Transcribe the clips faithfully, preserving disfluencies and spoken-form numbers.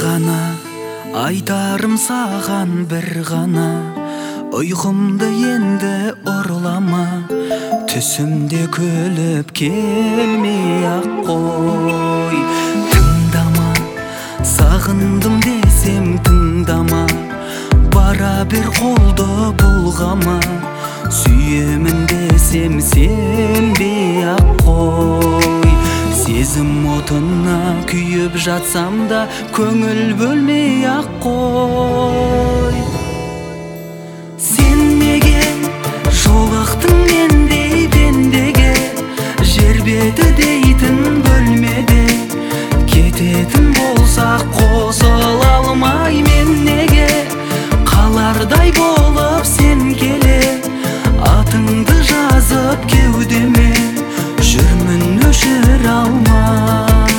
ғана айтарым саған бір ғана, ұйқымды енді ұрлама, түсімде күліп келмей ақ қой. Тыңдама, сағындым десем тыңдама, бара бер қолды бұлғама, сүйемін десем сенбей ақ қой. Сезім отына күйіп жатсам да көңіл бөлмей ақ қой. Сен неге жолықтың мендей пендеге, жер беті дейтін бөлмеде, кететін болсақ қосыла алмай мен неге, қалардай болып сен келе, атыңды жазып кеудеме, жүрмін өшір алмай.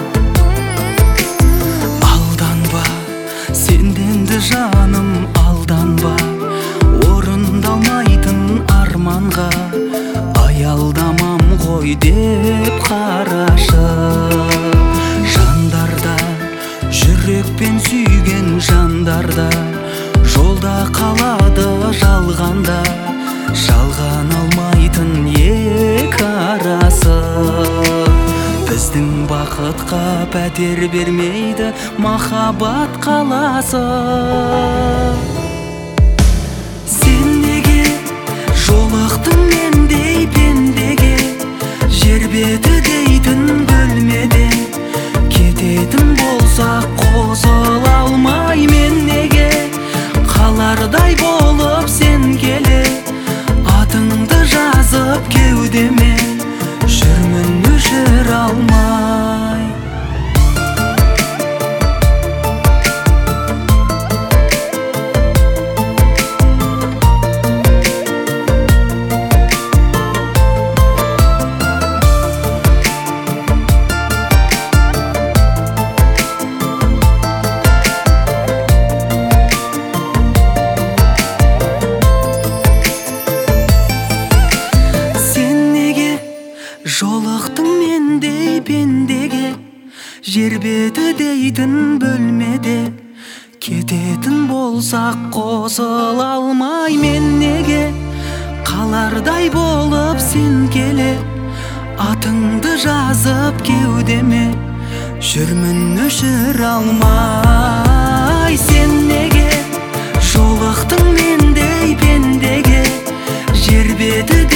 Алданба, сенденді жаным алданба, орындалмайтын арманға аялдамам ғой деп қарашы. Жандарда, жүрекпен сүйген жандарда, жолда қалады жалғанда, жалған алмайтын екі арасы. Біздің бақытқа пәтер бермейді махаббат қаласы. Сен неге жолықтың мендей пендеге, жер беті дейтін бөлмеде, кететін болсақ қосыла алмай мен неге, қалардай болып сен келе, атыңды жазып кеудеме, жүрмін өшір алмай. Жолықтың мендей пендеге, жер беті дейтін бөлмеде, кететін болсақ қосыла алмай мен неге, қалардай болып сен келе, атыңды жазып кеудеме, жүрмін өшір алмай. Сен неге жолықтың мендей пендеге, жер беті